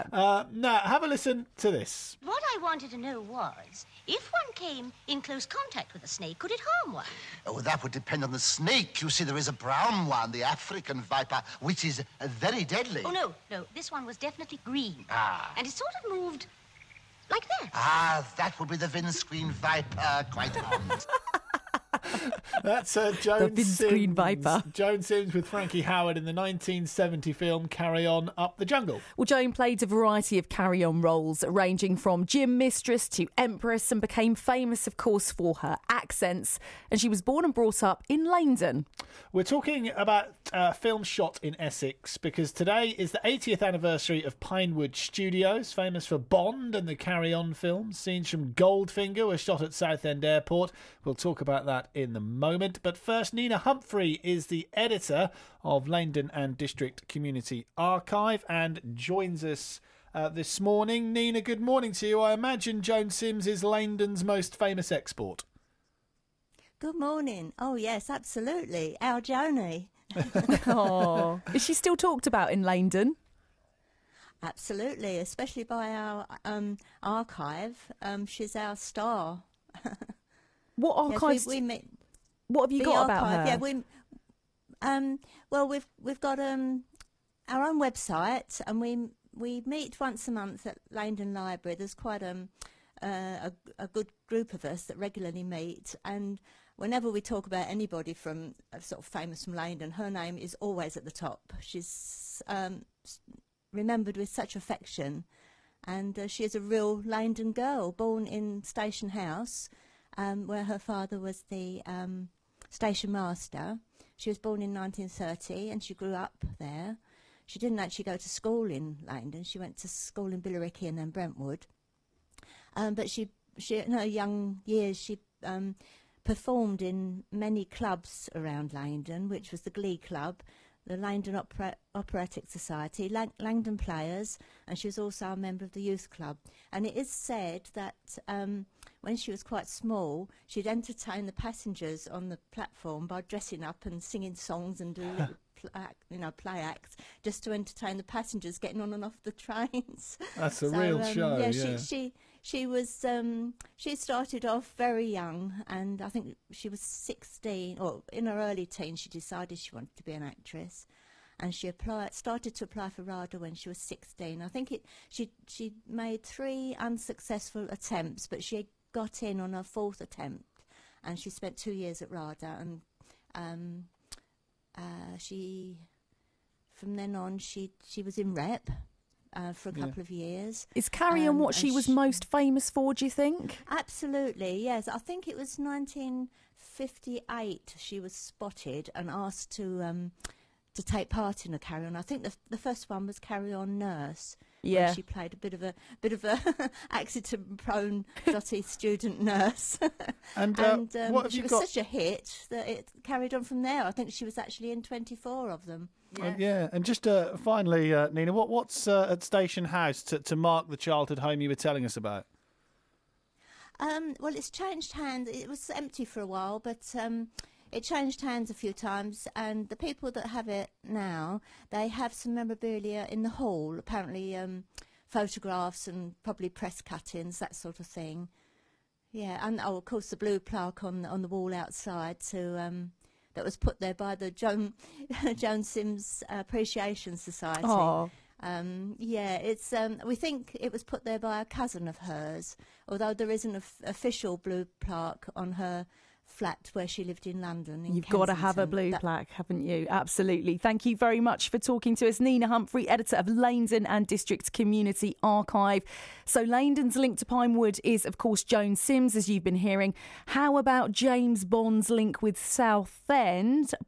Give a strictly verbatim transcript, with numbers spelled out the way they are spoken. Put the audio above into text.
Uh, now, have a listen to this. What I wanted to know was, if one came in close contact with a snake, could it harm one? Oh, that would depend on the snake. You see, there is a brown one, the African viper, which is uh, very deadly. Oh, no, no, this one was definitely green. Ah. And it sort of moved like that. Ah, that would be the windscreen viper, quite honest. That's uh, Joan The Vince Green Sims. Viper. Joan Sims with Frankie Howerd in the nineteen seventy film Carry On Up the Jungle. Well, Joan played a variety of carry-on roles, ranging from gym mistress to empress, and became famous, of course, for her accents. And she was born and brought up in Leindon. We're talking about uh, film shot in Essex because today is the eightieth anniversary of Pinewood Studios, famous for Bond and the Carry On films. Scenes from Goldfinger were shot at Southend Airport. We'll talk about that in the moment. But first, Nina Humphrey is the editor of Leindon and District Community Archive and joins us uh, this morning. Nina, good morning to you. I imagine Joan Sims is Leindon's most famous export. Good morning. Oh, yes, absolutely. Our Joni. Oh, is she still talked about in Leindon? Absolutely, especially by our um, archive. Um, she's our star. What archives? Yes, we, we meet, what have you the got about archive, her? Yeah, we. Um, well, we've we've got um, our own website, and we we meet once a month at Leindon Library. There's quite um, uh, a a good group of us that regularly meet, and whenever we talk about anybody from uh, sort of famous from Leindon, her name is always at the top. She's um, remembered with such affection, and uh, she is a real Leindon girl, born in Station House, um, where her father was the um, station master. She was born in nineteen thirty, and she grew up there. She didn't actually go to school in Leindon. She went to school in Billericay and then Brentwood. Um, but she, she, in her young years, she um, performed in many clubs around Leindon, which was the Glee Club, the Leindon Opera- Operatic Society, Lang- Langdon Players, and she was also a member of the Youth Club. And it is said that um, when she was quite small, she'd entertain the passengers on the platform by dressing up and singing songs and doing little pl- act, you know, play acts, just to entertain the passengers getting on and off the trains. That's a So, real um, show, yeah, yeah. She, she, she was, um, she started off very young, and I think she was sixteen, or in her early teens, she decided she wanted to be an actress. And she applied, started to apply for RADA when she was sixteen. I think it, she she made three unsuccessful attempts, but she got in on her fourth attempt, and she spent two years at RADA. And um, uh, she, from then on, she she was in rep uh, for a couple Yeah. of years. Is Carry On Um, what she and was she- most famous for, do you think? Absolutely, yes. I think it was nineteen fifty-eight she was spotted and asked to um, to take part in a Carry On. I think the the first one was Carry On Nurse. Yeah. Where she played a bit of a bit of a accident-prone, dotty student nurse. And, uh, and um, what have she you was got- such a hit that it carried on from there. I think she was actually in twenty-four of them. Uh, yeah, and just uh, finally, uh, Nina, what what's uh, at Station House to, to mark the childhood home you were telling us about? Um, well, it's changed hands. It was empty for a while, but um, it changed hands a few times. And the people that have it now, they have some memorabilia in the hall. Apparently, um, photographs and probably press cuttings, that sort of thing. Yeah, and oh, of course, the blue plaque on on the wall outside to um, that was put there by the Joan Joan Sims Appreciation Society. Oh. Um, yeah, it's. Um, we think it was put there by a cousin of hers, although there is an of- official blue plaque on her flat where she lived in London. In You've got to have a Kensington. blue That- plaque, haven't you? Absolutely. Thank you very much for talking to us. Nina Humphrey, editor of Leindon and District Community Archive. So Leindon's link to Pinewood is, of course, Joan Sims, as you've been hearing. How about James Bond's link with Southend?